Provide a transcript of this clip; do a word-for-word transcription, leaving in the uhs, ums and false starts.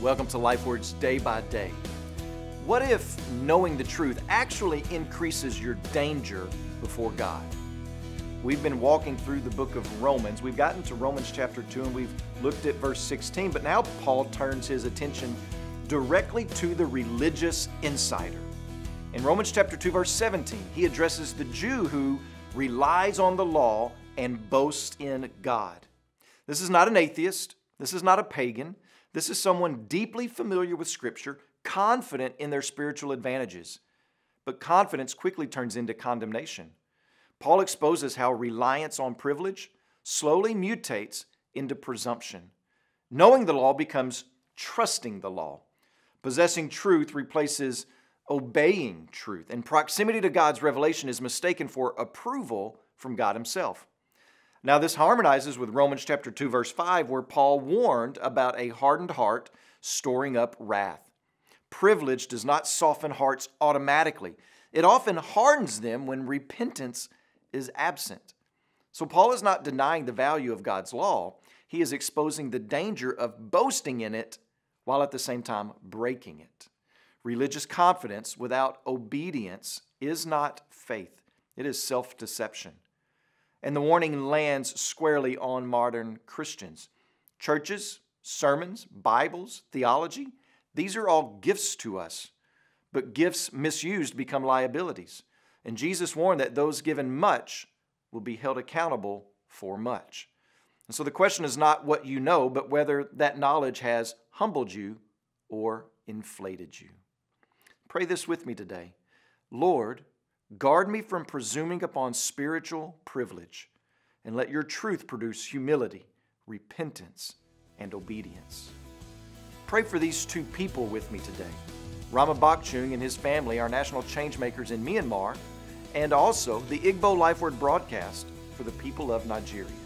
Welcome to LifeWords Day by Day. What if knowing the truth actually increases your danger before God? We've been walking through the book of Romans. We've gotten to Romans chapter two and we've looked at verse sixteen, but now Paul turns his attention directly to the religious insider. In Romans chapter two, verse seventeen, he addresses the Jew who relies on the law and boasts in God. This is not an atheist. This is not a pagan. This is someone deeply familiar with Scripture, confident in their spiritual advantages. But confidence quickly turns into condemnation. Paul exposes how reliance on privilege slowly mutates into presumption. Knowing the law becomes trusting the law. Possessing truth replaces obeying truth, and proximity to God's revelation is mistaken for approval from God Himself. Now, this harmonizes with Romans chapter two, verse five, where Paul warned about a hardened heart storing up wrath. Privilege does not soften hearts automatically. It often hardens them when repentance is absent. So Paul is not denying the value of God's law. He is exposing the danger of boasting in it while at the same time breaking it. Religious confidence without obedience is not faith. It is self-deception. And the warning lands squarely on modern Christians. Churches, sermons, Bibles, theology, these are all gifts to us. But gifts misused become liabilities. And Jesus warned that those given much will be held accountable for much. And so the question is not what you know, but whether that knowledge has humbled you or inflated you. Pray this with me today. Lord, guard me from presuming upon spiritual privilege, and let your truth produce humility, repentance, and obedience. Pray for these two people with me today. Rama Bakchung and his family are national changemakers in Myanmar, and also the Igbo LifeWord broadcast for the people of Nigeria.